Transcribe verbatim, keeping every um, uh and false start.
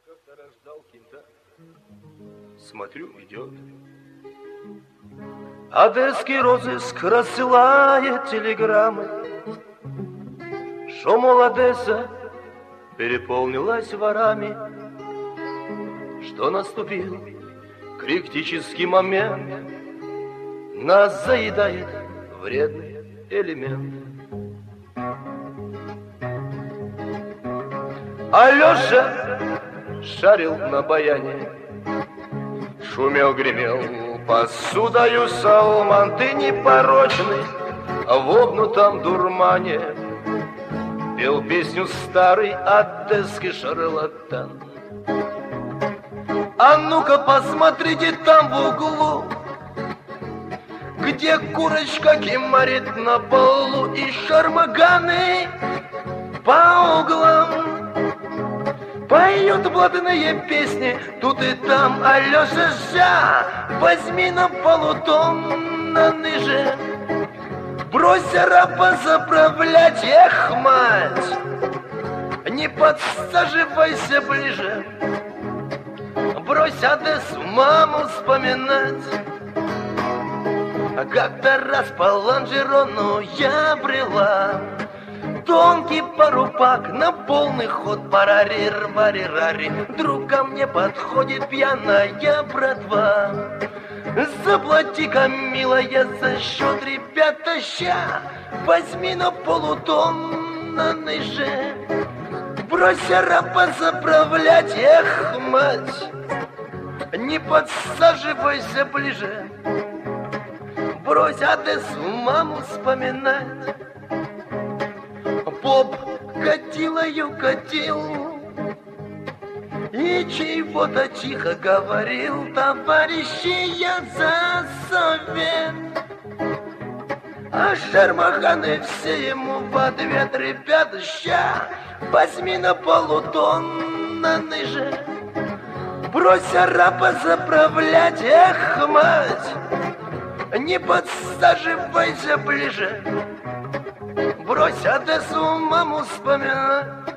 как-то рождал кента. Смотрю, идет. Одесский розыск рассылает телеграммы, что, мол, Одесса переполнилась ворами, что наступил критический момент, нас заедает вредный элемент. Алёша шарил на баяне, шумел, гремел посудою салман. Ты непорочный в обнутом дурмане пел песню старый одесский шарлатан. А ну-ка посмотрите там в углу, где курочка кимарит на полу, и шармаганы по углам поют блатные песни тут и там. Алёша, жа, возьми на полутон ниже, брось арапа заправлять, эх, мать, не подсаживайся ближе, брось Одессу, маму вспоминать. А как-то раз по лонжерону я брела, тонкий парупак на полный ход, парарир, барирари. Вдруг ко мне подходит пьяная братва. Заплати-ка, милая, за счет ребята, ща, возьми на полутон на ниже, брось арапа заправлять, эх, мать, не подсаживайся ближе, брось Одессу, маму вспоминать. Поп катилою катил и чего-то тихо говорил: товарищи, я за совет. А шармаханы все ему в ответ: ребята, ща, возьми на полутон на ниже, брось арапа заправлять, эх, мать, не подсаживайся ближе, брось Одессу, маму вспоминать.